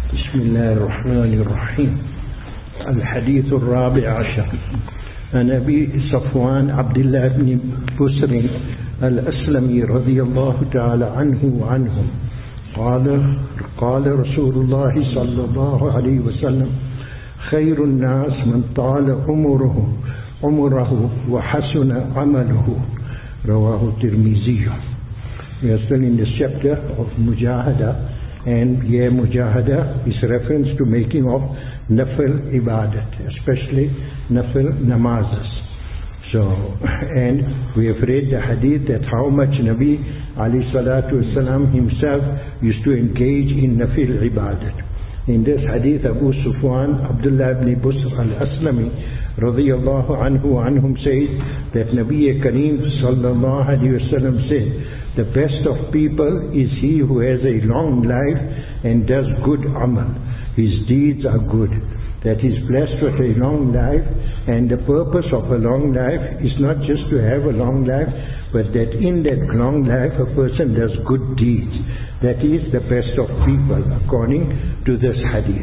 بسم الله الرحمن الرحيم. الحديث الرابع عشر عن أبي صفوان عبد الله بن بسر الأسلمي رضي الله تعالى عنه وعنهم قال رسول الله صلى الله عليه وسلم: خير الناس من طال عمره وحسن عمله. رواه الترمذي. We are still in this chapter of Mujahada, and here Mujahada is reference to making of Nafil Ibadat, especially Nafil Namazes. So, and we have read the hadith that how much Nabi alayhi salatu wasalam himself used to engage in Nafil Ibadat. In this hadith, Abu Sufyan Abdullah ibn Busr al-Aslami radiyallahu anhum says that Nabi Kareem sallallahu alayhi wasallam said, the best of people is he who has a long life and does good amal. His deeds are good. That is blessed with a long life, and the purpose of a long life is not just to have a long life, but that in that long life a person does good deeds. That is the best of people according to this hadith.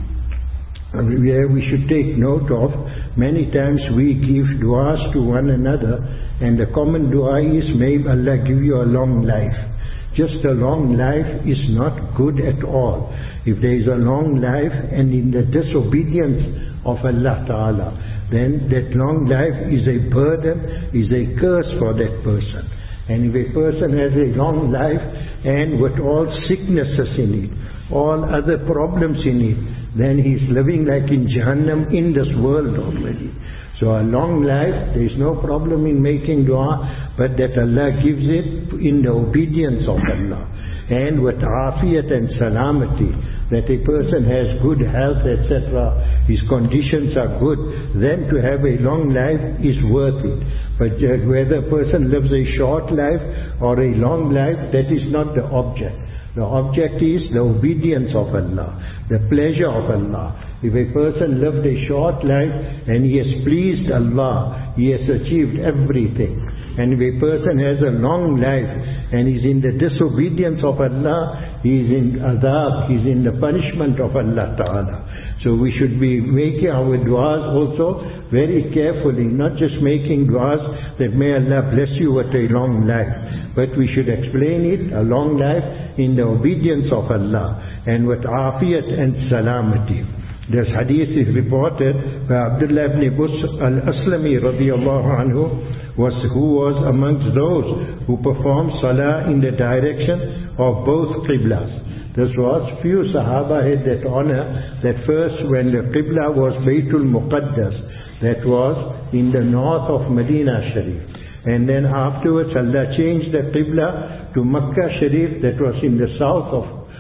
Where we should take note of, many times we give du'as to one another, and the common dua is, may Allah give you a long life. Just a long life is not good at all. If there is a long life and in the disobedience of Allah Ta'ala, then that long life is a burden, is a curse for that person. And if a person has a long life and with all sicknesses in it, all other problems in it, then he is living like in Jahannam in this world already. So a long life, there is no problem in making dua, but that Allah gives it in the obedience of Allah. And with afiyat and salamati, that a person has good health, etc., his conditions are good, then to have a long life is worth it. But whether a person lives a short life or a long life, that is not the object. The object is the obedience of Allah, the pleasure of Allah. If a person lived a short life and he has pleased Allah, he has achieved everything. And if a person has a long life and is in the disobedience of Allah, he is in adab, he is in the punishment of Allah Ta'ala. So we should be making our du'as also very carefully, not just making du'as that may Allah bless you with a long life, but we should explain it, a long life in the obedience of Allah and with afiyat and salamati. This hadith is reported by Abdullah ibn Busr al-Aslami radiyallahu anhu, who was amongst those who performed salah in the direction of both qiblas. This was, few Sahaba had that honor, that first when the qibla was Baytul Muqaddas, that was in the north of Medina Sharif. And then afterwards Allah changed the qibla to Makkah Sharif, that was in the south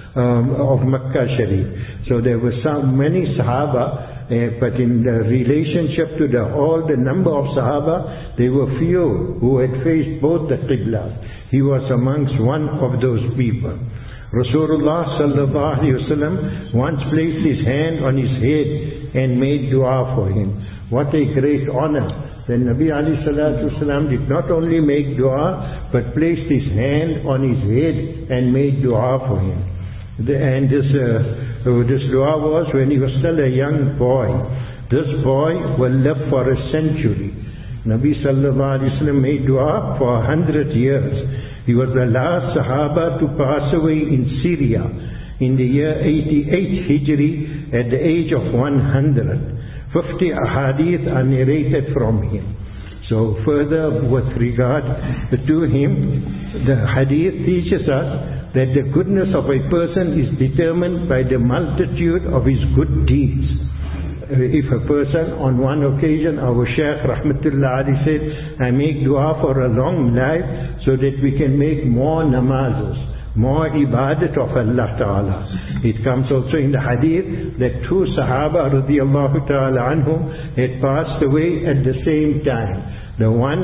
of Makkah Sharif. So there were many Sahaba, but in the relationship to all the number of Sahaba, there were few who had faced both the qiblas. He was amongst one of those people. Rasulullah sallallahu alaihi wasallam once placed his hand on his head and made dua for him. What a great honor! Then Nabi alayhi salatu wasallam did not only make dua, but placed his hand on his head and made dua for him. And this dua was when he was still a young boy. This boy will live for a century. Nabi sallallahu alaihi wasallam made dua for 100 years. He was the last Sahaba to pass away in Syria in the year 88 Hijri at the age of 100. 50 ahadith are narrated from him. So further with regard to him, the hadith teaches us that the goodness of a person is determined by the multitude of his good deeds. If a person, on one occasion, our Shaykh Rahmatullah Ali said, I make dua for a long life so that we can make more namazes, more ibadat of Allah Ta'ala. It comes also in the hadith that two Sahaba radiyallahu ta'ala anhum had passed away at the same time. The one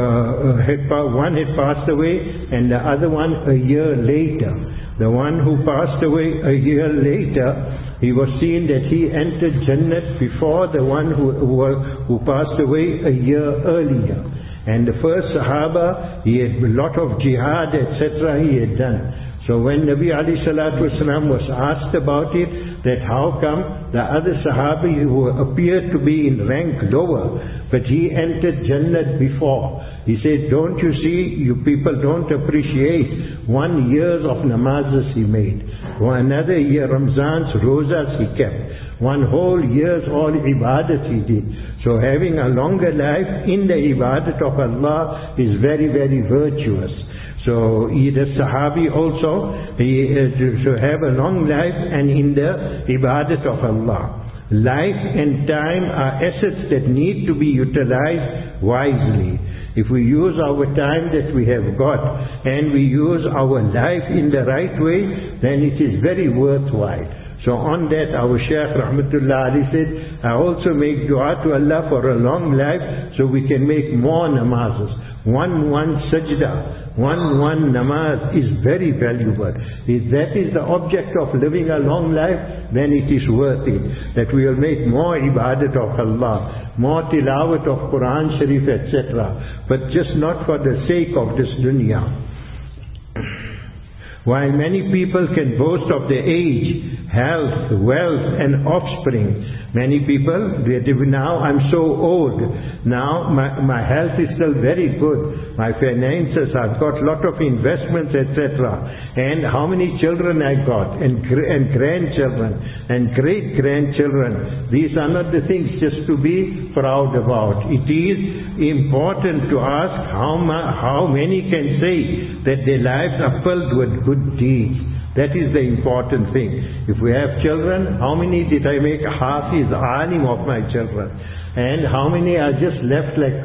had passed away and the other one a year later. The one who passed away a year later, he was seen that he entered Jannat before the one who passed away a year earlier. And the first Sahaba, he had a lot of jihad, etc. he had done. So when Nabi alayhi salatu wasalam was asked about it, that how come the other Sahabi who appeared to be in rank lower, but he entered Jannah before. He said, don't you see, you people don't appreciate 1 year of namazes he made. Another year, Ramzan's rosas he kept. 1 whole year's all ibadat he did. So having a longer life in the ibadat of Allah is very, very virtuous. So the Sahabi also, to have a long life and in the ibadat of Allah. Life and time are assets that need to be utilized wisely. If we use our time that we have got and we use our life in the right way, then it is very worthwhile. So on that our Shaykh Rahmatullah Ali said, I also make dua to Allah for a long life so we can make more namazes. One sajda, one namaz is very valuable. If that is the object of living a long life, then it is worth it. That we will make more ibadat of Allah, more tilawat of Quran Sharif, etc. But just not for the sake of this dunya. While many people can boast of their age, health, wealth and offspring, many people, now I'm so old, now my health is still very good, my finances, I've got a lot of investments, etc. And how many children I got, and grandchildren, and great-grandchildren. These are not the things just to be proud about. It is important to ask how many can say that their lives are filled with good deeds. That is the important thing. If we have children, how many did I make hafiz, alim of my children? And how many are just left like,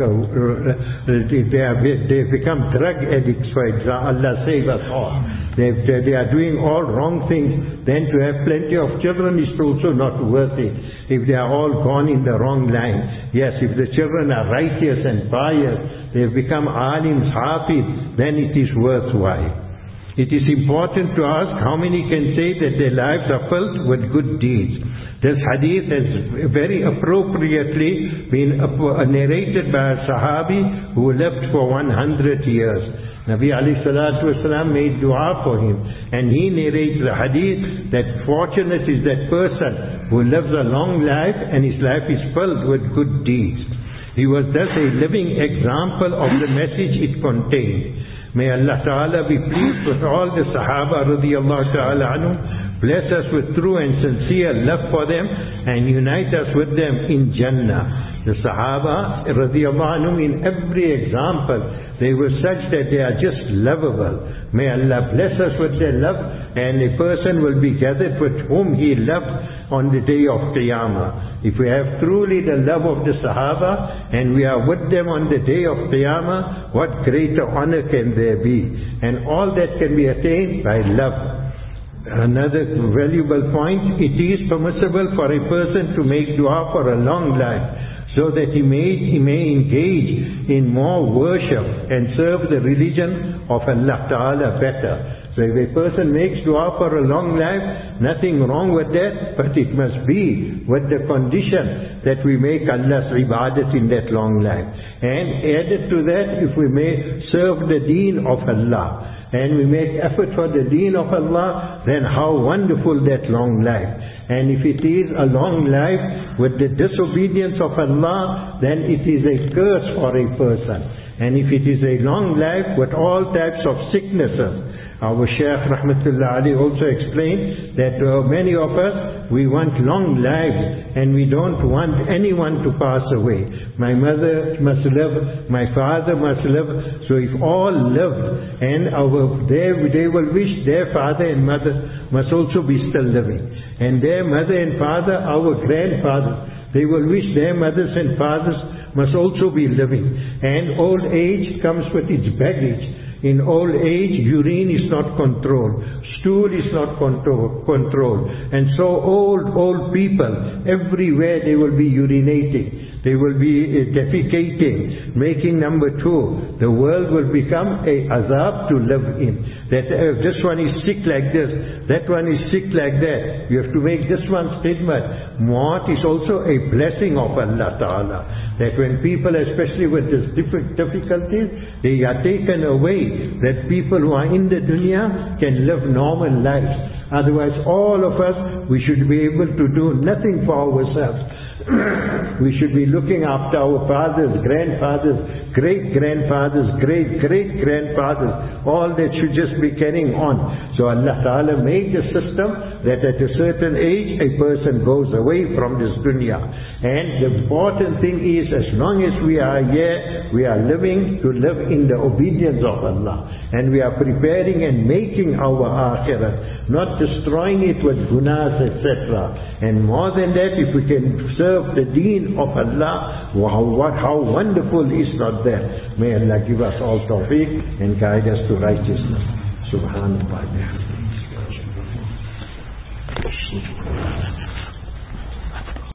they become drug addicts, for example. Allah save us all. They are doing all wrong things. Then to have plenty of children is also not worth it. If they are all gone in the wrong line. Yes, if the children are righteous and pious, they have become alims, hafiz, then it is worthwhile. It is important to ask how many can say that their lives are filled with good deeds. This hadith has very appropriately been narrated by a Sahabi who lived for 100 years. Nabi alayhi salatu wasalam made dua for him, and he narrates the hadith that fortunate is that person who lives a long life and his life is filled with good deeds. He was thus a living example of the message it contained. May Allah Ta'ala be pleased with all the Sahaba radiyallahu ta'ala anhum, bless us with true and sincere love for them, and unite us with them in Jannah. The Sahaba radiyallahu anhum, in every example, they were such that they are just lovable. May Allah bless us with their love, and a person will be gathered with whom he loved on the day of Qiyamah. If we have truly the love of the Sahaba and we are with them on the day of Qiyamah, what greater honor can there be? And all that can be attained by love. Another valuable point, it is permissible for a person to make dua for a long life, so that he may engage in more worship and serve the religion of Allah Ta'ala better. So if a person makes dua for a long life, nothing wrong with that, but it must be with the condition that we make Allah's ibadat in that long life. And added to that, if we may serve the deen of Allah, and we make effort for the deen of Allah, then how wonderful that long life. And if it is a long life with the disobedience of Allah, then it is a curse for a person. And if it is a long life with all types of sicknesses, our Shaykh Rahmatullah Ali also explained that many of us, we want long lives and we don't want anyone to pass away. My mother must live, my father must live. So if all live, and they will wish their father and mother must also be still living. And their mother and father, our grandfathers, they will wish their mothers and fathers must also be living. And old age comes with its baggage. In old age, urine is not controlled, stool is not controlled, and so old people, everywhere they will be urinating. they will be defecating, making number two, the world will become a azab to live in. That this one is sick like this, that one is sick like that. You have to make this one statement. Maut is also a blessing of Allah Ta'ala. That when people, especially with these difficulties, they are taken away, that people who are in the dunya can live normal lives. Otherwise, all of us, we should be able to do nothing for ourselves. We should be looking after our fathers, grandfathers, great-grandfathers, great-great-grandfathers. All that should just be carrying on. So Allah Ta'ala made a system that at a certain age, a person goes away from this dunya. And the important thing is, as long as we are here, we are living to live in the obedience of Allah. And we are preparing and making our akhirah, not destroying it with gunas, etc. And more than that, if we can serve the deen of Allah, how wonderful is not that. May Allah give us all tawfiq and guide us to righteousness. Subhanallah.